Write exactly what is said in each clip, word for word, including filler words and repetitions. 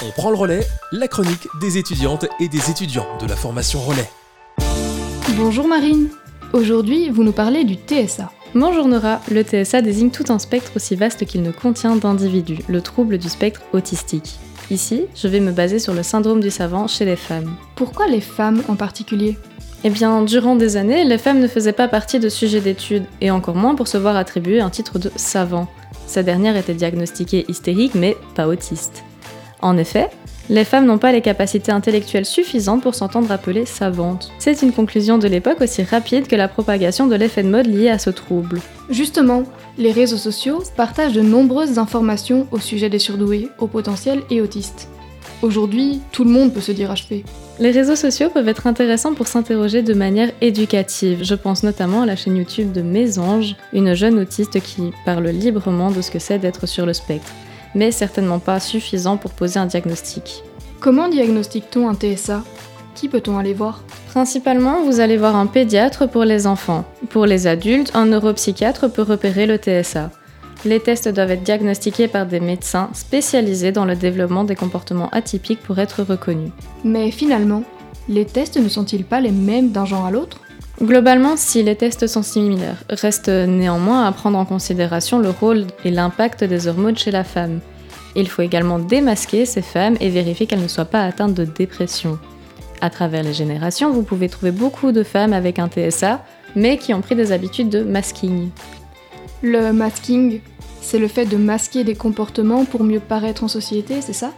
On prend le relais, la chronique des étudiantes et des étudiants de la formation Relais. Bonjour Marine. Aujourd'hui, vous nous parlez du T S A. Bonjour Nora, le T S A désigne tout un spectre aussi vaste qu'il ne contient d'individus, le trouble du spectre autistique. Ici, je vais me baser sur le syndrome du savant chez les femmes. Pourquoi les femmes en particulier ? Eh bien, durant des années, les femmes ne faisaient pas partie de sujets d'études, et encore moins pour se voir attribuer un titre de savant. Cette dernière était diagnostiquée hystérique, mais pas autiste. En effet, les femmes n'ont pas les capacités intellectuelles suffisantes pour s'entendre appeler savantes. C'est une conclusion de l'époque aussi rapide que la propagation de l'effet de mode lié à ce trouble. Justement, les réseaux sociaux partagent de nombreuses informations au sujet des surdoués, hauts potentiels et autistes. Aujourd'hui, tout le monde peut se dire achevé. Les réseaux sociaux peuvent être intéressants pour s'interroger de manière éducative. Je pense notamment à la chaîne YouTube de Mésange, une jeune autiste qui parle librement de ce que c'est d'être sur le spectre, mais certainement pas suffisant pour poser un diagnostic. Comment diagnostique-t-on un T S A ? Qui peut-on aller voir ? Principalement, vous allez voir un pédiatre pour les enfants. Pour les adultes, un neuropsychiatre peut repérer le T S A. Les tests doivent être diagnostiqués par des médecins spécialisés dans le développement des comportements atypiques pour être reconnus. Mais finalement, les tests ne sont-ils pas les mêmes d'un genre à l'autre ? Globalement, si les tests sont similaires, reste néanmoins à prendre en considération le rôle et l'impact des hormones chez la femme. Il faut également démasquer ces femmes et vérifier qu'elles ne soient pas atteintes de dépression. À travers les générations, vous pouvez trouver beaucoup de femmes avec un T S A, mais qui ont pris des habitudes de masking. Le masking, c'est le fait de masquer des comportements pour mieux paraître en société, c'est ça ?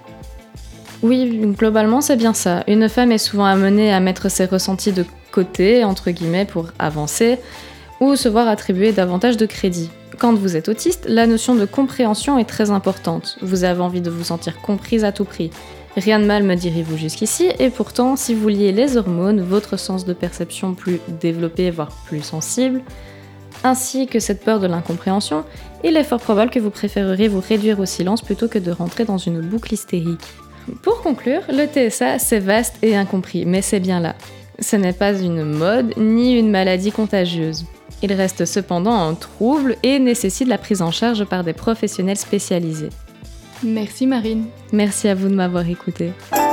Oui, globalement c'est bien ça. Une femme est souvent amenée à mettre ses ressentis de côté, entre guillemets, pour avancer, ou se voir attribuer davantage de crédit. Quand vous êtes autiste, la notion de compréhension est très importante. Vous avez envie de vous sentir comprise à tout prix. Rien de mal, me direz-vous jusqu'ici, et pourtant, si vous liez les hormones, votre sens de perception plus développé, voire plus sensible, ainsi que cette peur de l'incompréhension, il est fort probable que vous préféreriez vous réduire au silence plutôt que de rentrer dans une boucle hystérique. Pour conclure, le T S A, c'est vaste et incompris, mais c'est bien là. Ce n'est pas une mode, ni une maladie contagieuse. Il reste cependant un trouble et nécessite la prise en charge par des professionnels spécialisés. Merci Marine. Merci à vous de m'avoir écoutée.